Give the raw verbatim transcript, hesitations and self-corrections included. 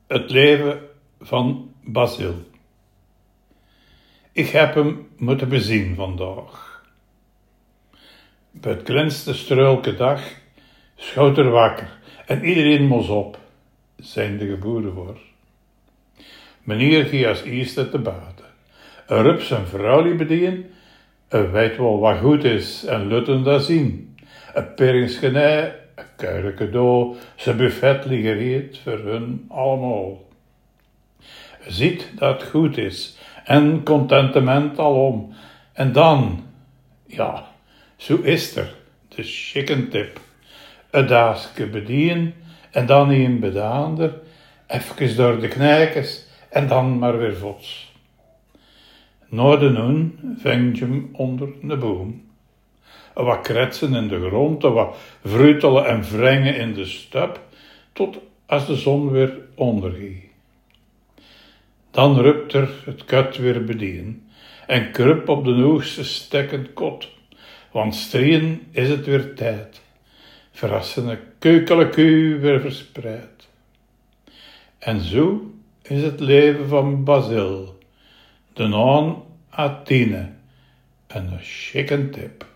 Het leven van Basil. Ik heb hem moeten bezien vandaag. Bij het kleinste struilke dag schoot er wakker en iedereen moest op, zijn de geboren voor. Meneer ging als eerste te baden. Een rup zijn vrouw bedien, een weet wel wat goed is en lutten dat zien. Een peringsgenij, een kuire cadeau, zijn buffet liggereed voor hun allemaal. Ziet dat het goed is en contentement alom. En dan, ja, zo is er, de chicken tip. Een daasje bedien en dan een bedaander, even door de knijkes en dan maar weer vots. Na de noen vang je hem onder de boom. Wat kretsen in de grond, wat vrutelen en wringen in de stub, tot als de zon weer onderging. Dan rupt er het kut weer bedien en krup op de hoogste stekkend kot, want strien is het weer tijd, verrassende keukeleku weer verspreid. En zo is het leven van Basil, de naam Athene, en een chicken tip.